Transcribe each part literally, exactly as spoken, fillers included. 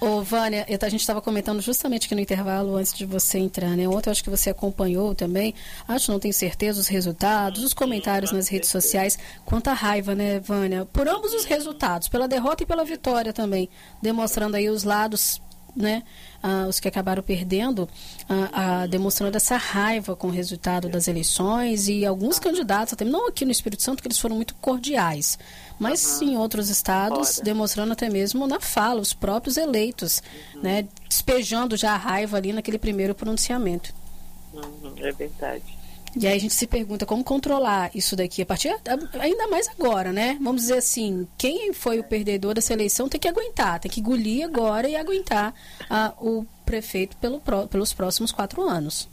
Ô, Vânia, a gente estava comentando justamente aqui no intervalo antes de você entrar, né? Ontem eu acho que você acompanhou também, acho, não tenho certeza, os resultados, os comentários nas redes sociais. Quanta raiva, né, Vânia? Por ambos os resultados, pela derrota e pela vitória também, demonstrando aí os lados, né? Ah, os que acabaram perdendo, ah, ah, demonstrando essa raiva com o resultado das eleições, e alguns candidatos, até não aqui no Espírito Santo, que eles foram muito cordiais, mas uhum. em outros estados, Fora. demonstrando até mesmo na fala, os próprios eleitos, uhum. né, despejando já a raiva ali naquele primeiro pronunciamento. Uhum, é verdade. E aí a gente se pergunta como controlar isso daqui, a partir, ainda mais agora, né? Vamos dizer assim, quem foi o perdedor dessa eleição tem que aguentar, tem que engolir agora e aguentar ah, o prefeito pelo, pelos próximos quatro anos.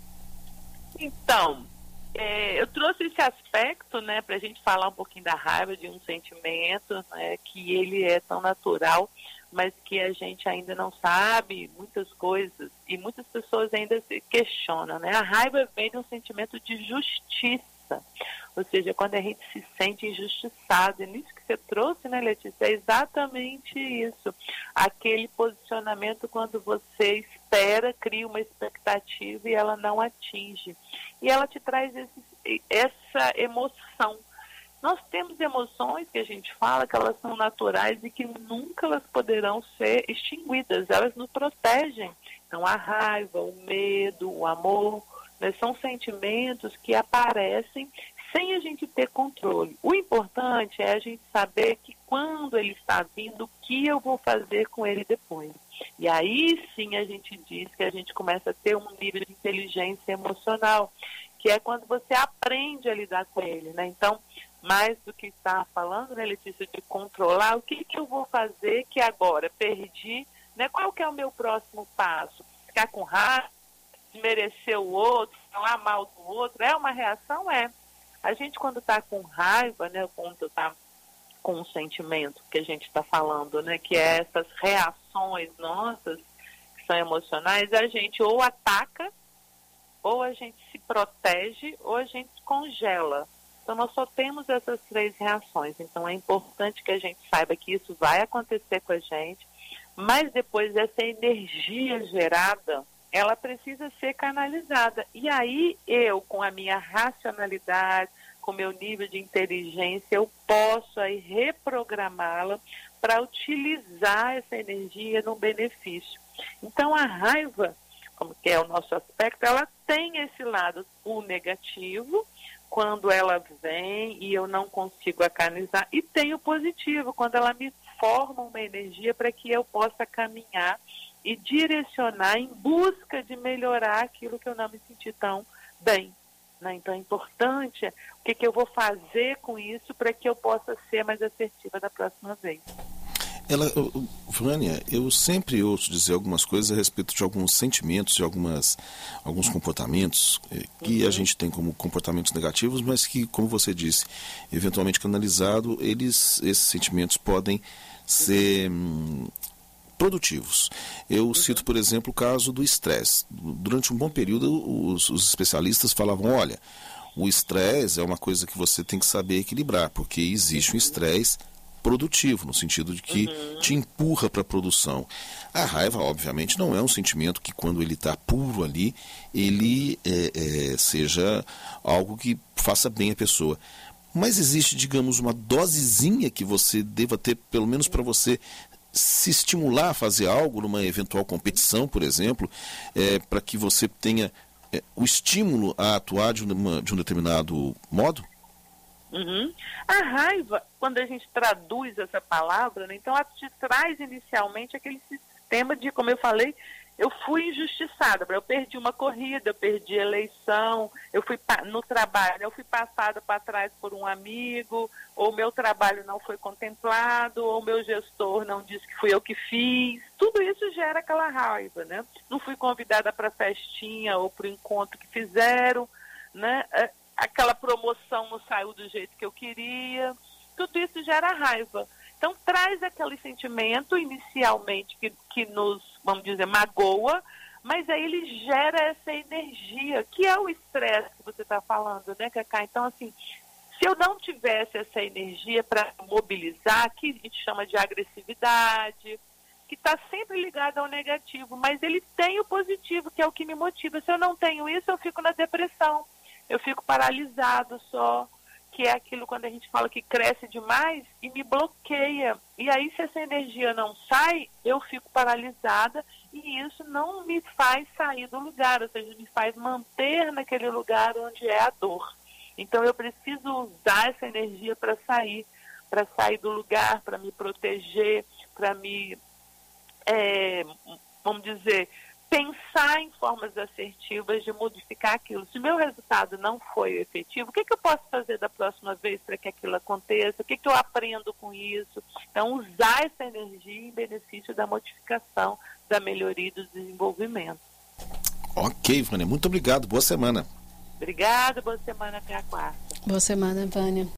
Então, é, eu trouxe esse aspecto, né, para a gente falar um pouquinho da raiva, de um sentimento, né, que ele é tão natural, mas que a gente ainda não sabe muitas coisas e muitas pessoas ainda se questionam, né? A raiva vem de um sentimento de justiça, ou seja, quando a gente se sente injustiçado, e nisso que você trouxe, né, Letícia, é exatamente isso, aquele posicionamento quando você espera, cria uma expectativa e ela não atinge, e ela te traz esse, essa emoção. Nós temos emoções que a gente fala que elas são naturais e que nunca elas poderão ser extinguidas, elas nos protegem. Então a raiva, o medo, o amor, né, são sentimentos que aparecem sem a gente ter controle. O importante é a gente saber que quando ele está vindo, o que eu vou fazer com ele depois. E aí sim a gente diz que a gente começa a ter um nível de inteligência emocional, que é quando você aprende a lidar com ele, né? Então, mais do que estar falando, né, Letícia, de controlar, o que, que eu vou fazer que agora perdi, né? Qual que é o meu próximo passo? Ficar com raiva, desmerecer o outro, falar mal do outro, é uma reação? É. A gente, quando está com raiva, né, quando está com um sentimento que a gente está falando, né, que é essas reações nossas, que são emocionais, a gente ou ataca, ou a gente se protege, ou a gente congela. Então, nós só temos essas três reações. Então, é importante que a gente saiba que isso vai acontecer com a gente, mas depois essa energia gerada, ela precisa ser canalizada. E aí, eu, com a minha racionalidade, com o meu nível de inteligência, eu posso aí reprogramá-la para utilizar essa energia no benefício. Então, a raiva, como que é o nosso aspecto, ela tem esse lado, o negativo, quando ela vem e eu não consigo a canalizar, e tem o positivo, quando ela me forma uma energia para que eu possa caminhar e direcionar em busca de melhorar aquilo que eu não me senti tão bem, né? Então é importante o que, que eu vou fazer com isso para que eu possa ser mais assertiva da próxima vez. Ela, Vânia, eu sempre ouço dizer algumas coisas a respeito de alguns sentimentos, de algumas, alguns comportamentos eh, que uhum. a gente tem como comportamentos negativos, mas que, como você disse, eventualmente canalizado, eles, esses sentimentos podem ser hum, produtivos. Eu uhum. cito, por exemplo, o caso do estresse. Durante um bom período, os, os especialistas falavam, olha, o estresse é uma coisa que você tem que saber equilibrar, porque existe um estresse produtivo, no sentido de que uhum. te empurra para a produção. A raiva, obviamente, não é um sentimento que, quando ele está puro ali, ele é, é, seja algo que faça bem a pessoa. Mas existe, digamos, uma dosezinha que você deva ter, pelo menos para você se estimular a fazer algo numa eventual competição, por exemplo, é, para que você tenha é, o estímulo a atuar de, uma, de um determinado modo? Uhum. A raiva, quando a gente traduz essa palavra, né, então ela te traz inicialmente aquele sistema de, como eu falei, eu fui injustiçada, eu perdi uma corrida, eu perdi a eleição, eu fui no trabalho, eu fui passada para trás por um amigo, ou meu trabalho não foi contemplado, ou meu gestor não disse que fui eu que fiz. Tudo isso gera aquela raiva, né? Não fui convidada para a festinha ou para o encontro que fizeram, né? Aquela promoção não saiu do jeito que eu queria. Tudo isso gera raiva. Então, traz aquele sentimento, inicialmente, que, que nos, vamos dizer, magoa, mas aí ele gera essa energia, que é o estresse que você está falando, né, Cacá? Então, assim, se eu não tivesse essa energia para mobilizar, que a gente chama de agressividade, que está sempre ligado ao negativo, mas ele tem o positivo, que é o que me motiva. Se eu não tenho isso, eu fico na depressão, eu fico paralisado só, que é aquilo quando a gente fala que cresce demais e me bloqueia. E aí, se essa energia não sai, eu fico paralisada e isso não me faz sair do lugar, ou seja, me faz manter naquele lugar onde é a dor. Então, eu preciso usar essa energia para sair, para sair do lugar, para me proteger, para me, é, vamos dizer, pensar em formas assertivas de modificar aquilo. Se o meu resultado não foi efetivo, o que, que eu posso fazer da próxima vez para que aquilo aconteça? O que, que eu aprendo com isso? Então, usar essa energia em benefício da modificação, da melhoria e do desenvolvimento. Ok, Vânia, muito obrigado. Boa semana. Obrigada, boa semana, até a quarta. Boa semana, Vânia.